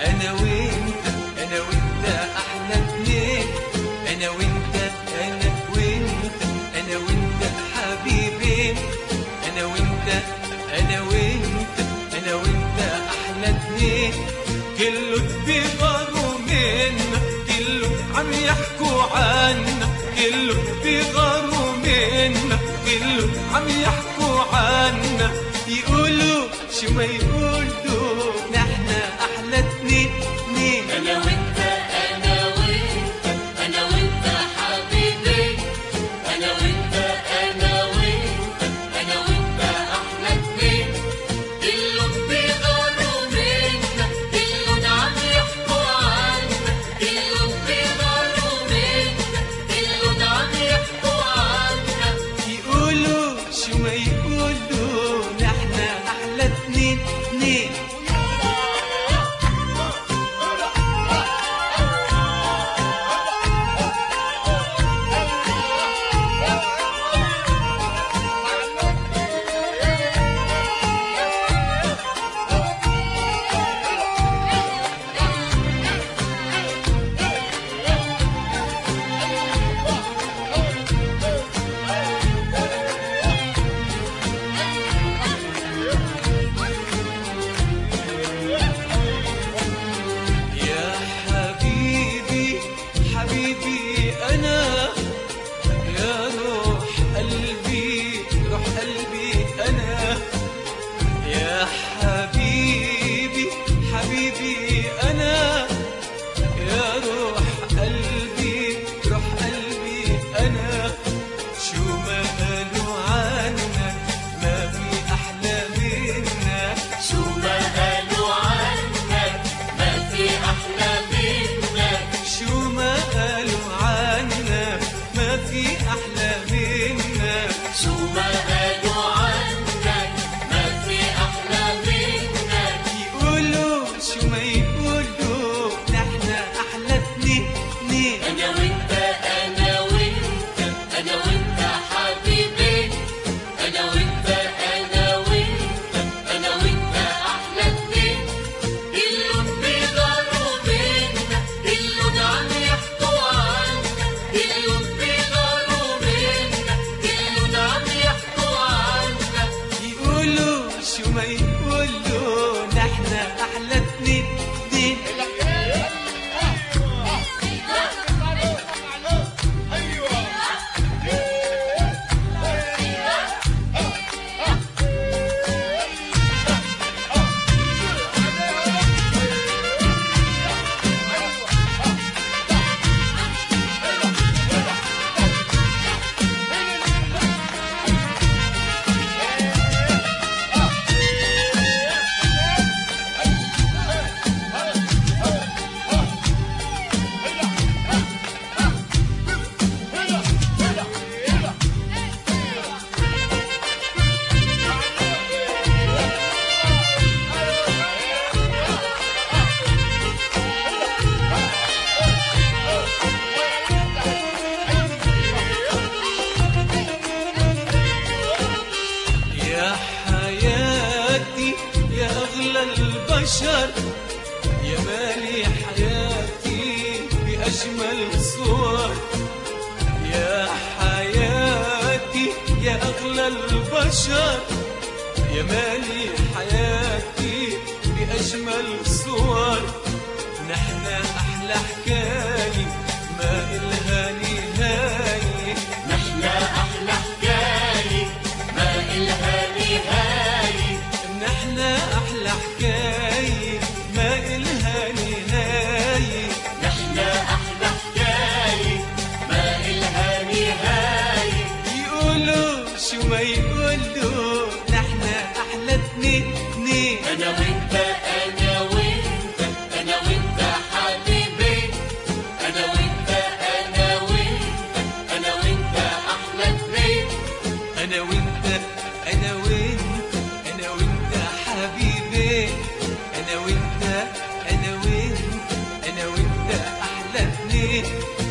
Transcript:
انا وانت انا وانت احلى اتنين، انا وانت انا وانت انا وانت حبيبين، انا وانت انا وانت انا وانت احلى اتنين. كله بيغاروا منا، كله عم يحكوا عنا، كله بيغاروا منا، كله عم يحكوا عنا. يقولوا شو ما يقولوا نحن احلى اتنين اتنين. انا وانت انا وانت انا وانت حبيبي، انا وانت انا وانت انا وانت احلى اتنين. كلهم بيغاروا منا، كلهم عم يحكوا عنا، كلهم بيغاروا منا، كلهم عم يحكوا عنا. يقولوا شو ما يقولوا نحن احلى اتنين اتنين. حبيبي أنا يا روح قلبي، روح قلبي أنا يا حبيبي، حبيبي أنا يا روح قلبي، روح قلبي أنا. شو ما قالوا عنك ما في أحلى منك، شو ما قالوا عنك ما في أحلى منك، شو ما قالوا عنك ما في أحلى منك، شو ما قالوا عنك ما في أحلى منك. يقولوا شو ما يقولوا نحن أحلى اتنين اتنين. أنا وأنت أنا وأنت أنا وأنت حبيبي، أنا وأنت أنا وأنت أنا وأنت أحلى اتنين. كلهم بيغاروا منا، كلهم عم يحكوا عنا، كلهم بيغاروا منا، كلهم عم يحكوا عنا. يقولوا شو ما يقولوا نحن أحلى اتنين اتنين. يا حياتي يا أغلى البشر، يا مالي حياتي بأجمل صور. يا حياتي يا أغلى البشر، يا مالي حياتي بأجمل صور. نحن أحلى حكاية ما إلها نهاية، نحن أحلى حكاية ما إلها نهاية، نحن أحلى حكاية ما إلها نهاية، نحن أحلى حكاية ما إلها نهاية. يقولوا شو ما يقولوا نحن أحلى اتنين اتنين. أنا وأنت أنا وأنت أنا وأنت حبيبي، أنا وأنت أنا وأنت أنا وأنت أحلى اتنين. أنا وأنت أنا وأنت أنا وأنت حبيبي، أنا وأنت أنا وأنت أنا وأنت أحلى اتنين.